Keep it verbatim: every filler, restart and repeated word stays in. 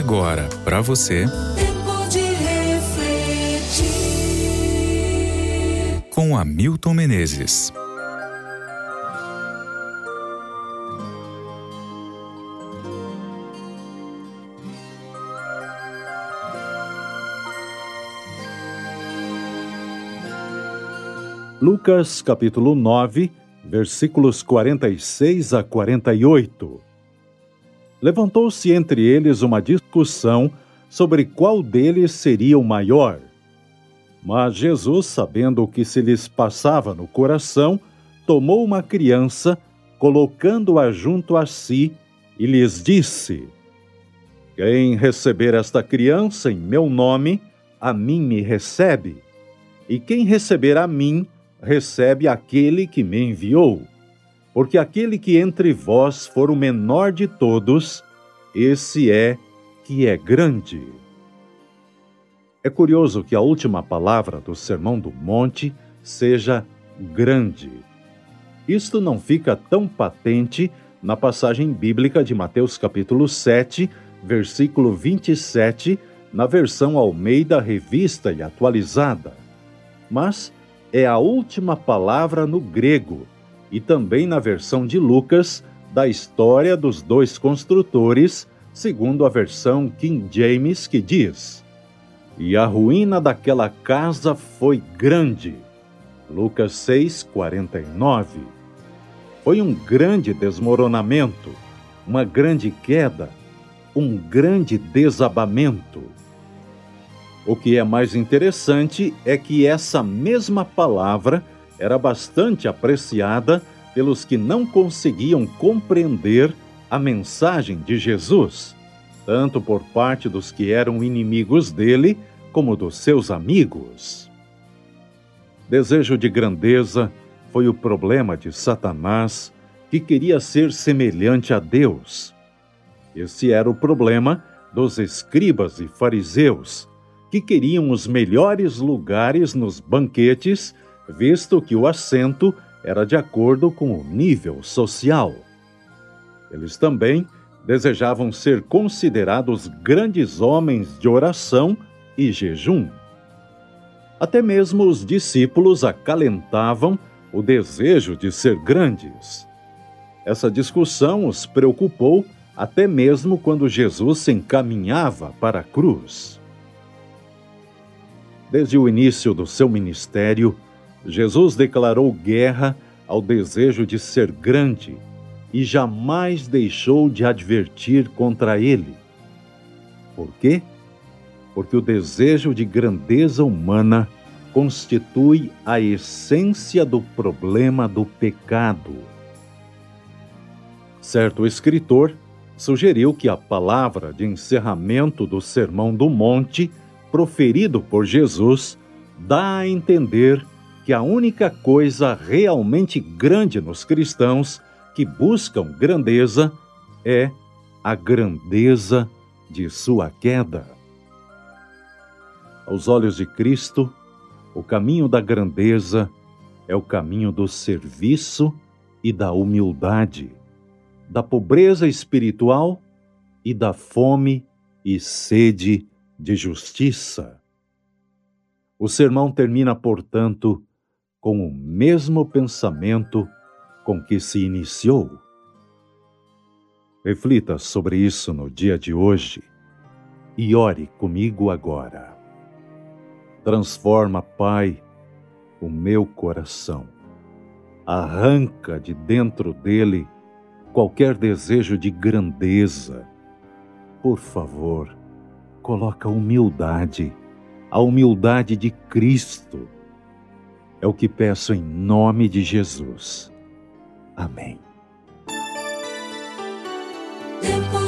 agora, para você, Tempo de refletir, com Hamilton Menezes. Lucas capítulo nove, versículos quarenta e seis a quarenta e oito. Levantou-se entre eles uma discussão sobre qual deles seria o maior. Mas Jesus, sabendo o que se lhes passava no coração, tomou uma criança, colocando-a junto a si, e lhes disse: Quem receber esta criança em meu nome, a mim me recebe, e quem receber a mim, recebe aquele que me enviou. Porque aquele que entre vós for o menor de todos, esse é que é grande. É curioso que a última palavra do Sermão do Monte seja grande. Isto não fica tão patente na passagem bíblica de Mateus capítulo sete, versículo vinte e sete, na versão Almeida Revista e Atualizada. Mas é a última palavra no grego, e também na versão de Lucas, da história dos dois construtores, segundo a versão King James, que diz: E a ruína daquela casa foi grande. Lucas seis, quarenta e nove. Foi um grande desmoronamento, uma grande queda, um grande desabamento. O que é mais interessante é que essa mesma palavra era bastante apreciada pelos que não conseguiam compreender a mensagem de Jesus, tanto por parte dos que eram inimigos dele, como dos seus amigos. Desejo de grandeza foi o problema de Satanás, que queria ser semelhante a Deus. Esse era o problema dos escribas e fariseus, que queriam os melhores lugares nos banquetes, visto que o assento era de acordo com o nível social. Eles também desejavam ser considerados grandes homens de oração e jejum. Até mesmo os discípulos acalentavam o desejo de ser grandes. Essa discussão os preocupou até mesmo quando Jesus se encaminhava para a cruz. Desde o início do seu ministério, Jesus declarou guerra ao desejo de ser grande e jamais deixou de advertir contra ele. Por quê? Porque o desejo de grandeza humana constitui a essência do problema do pecado. Certo escritor sugeriu que a palavra de encerramento do Sermão do Monte, proferido por Jesus, dá a entender que a única coisa realmente grande nos cristãos que buscam grandeza é a grandeza de sua queda. Aos olhos de Cristo, o caminho da grandeza é o caminho do serviço e da humildade, da pobreza espiritual e da fome e sede de justiça. O sermão termina, portanto, com o mesmo pensamento com que se iniciou. Reflita sobre isso no dia de hoje e ore comigo agora. Transforma, Pai, o meu coração. Arranca de dentro dele qualquer desejo de grandeza. Por favor, coloca humildade, a humildade de Cristo. É o que peço em nome de Jesus. Amém. tempo